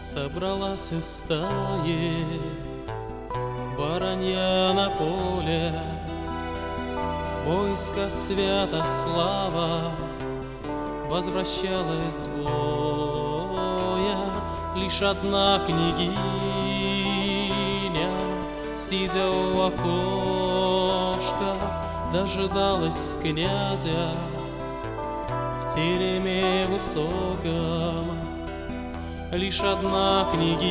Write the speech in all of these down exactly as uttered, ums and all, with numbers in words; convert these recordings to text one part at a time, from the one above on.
Собралась из стаи воронья на поле, войско Святослава возвращалось с боя. Лишь одна княгиня, сидя у окошка, дожидалась князя в тереме высоком. Лишь одна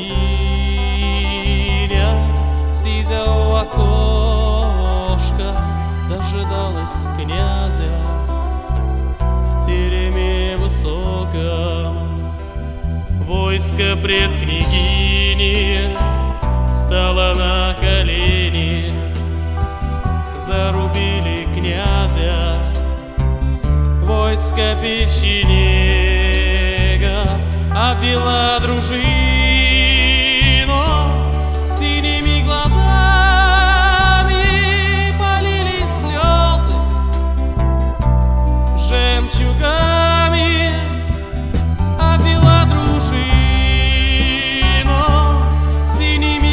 княгиня, сидя у окошка, дожидалась князя в тереме высоком. Войско пред княгиней встало на колени, зарубили князя. Войско печенегов обвела дружину, синими глазами полили слезы, жемчугами обвела дружину, синими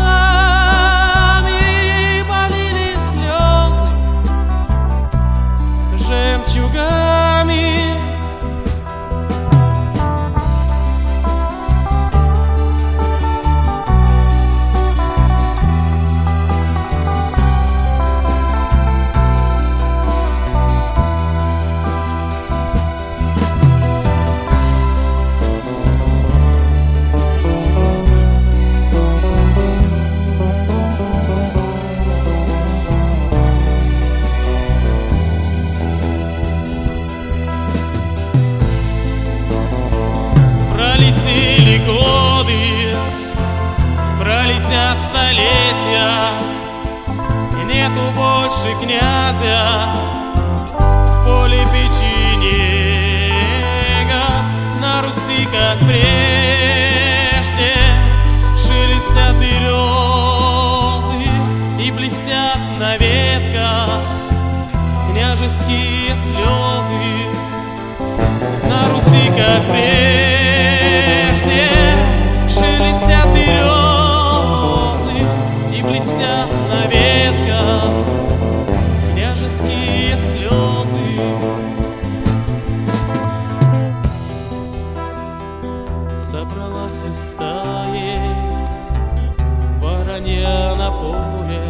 глазами полили слезы, жемчугами. Пролетели годы, пролетят столетия, и нету больше князя в поле печенегов. На Руси, как прежде, шелестят березы и блестят на ветках княжеские слезы. На Руси, как прежде, шелестят березы и блестят на ветках княжеские слезы. Собралась из стаи воронья на поле,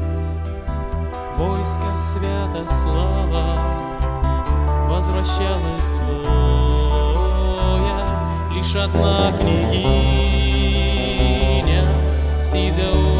войско Святослава возвращалась с боя. Лишь одна княгиня, сидя у